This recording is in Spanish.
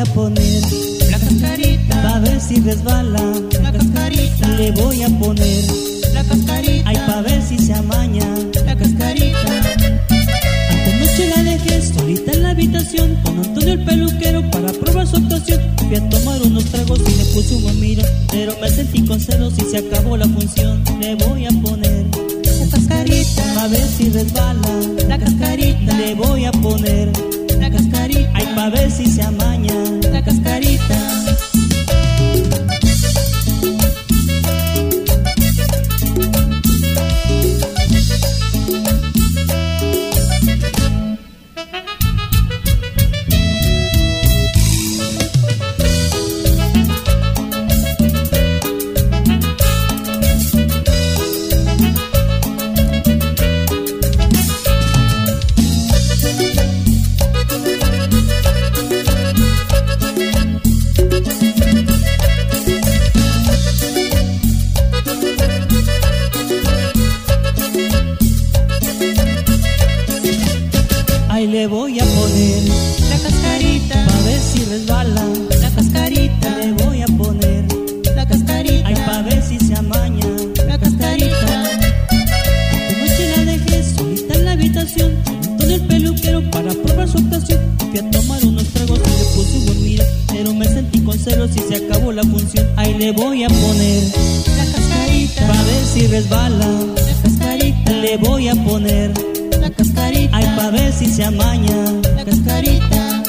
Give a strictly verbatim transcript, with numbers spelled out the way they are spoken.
a poner la cascarita, pa' ver si resbala. la cascarita, Le voy a poner la cascarita, ay pa' ver si se amaña. la cascarita. Anoche la dejé solita en la habitación con Antonio el peluquero para probar su actuación. Fui a tomar unos tragos y le puse un buen miro, pero me sentí con celos y se acabó la función. Le voy a poner La cascarita, a ver si resbala. la cascarita, Le voy a poner la cascarita, ay pa' ver si se amaña. la cascarita. Ay, le voy a poner La cascarita, pa' ver si resbala. la cascarita, Le voy a poner la cascarita, ay pa' ver si se amaña. la cascarita. Anoche la dejé solita en la habitación con el peluquero para probar su actuación. Fui a tomar unos tragos y le puse un buen mira, pero me sentí con celos y se acabó la función. Ay, le voy a poner La cascarita, pa' ver si resbala. la cascarita, Le voy a poner la cascarita, ay pa' ver si se amaña. la cascarita.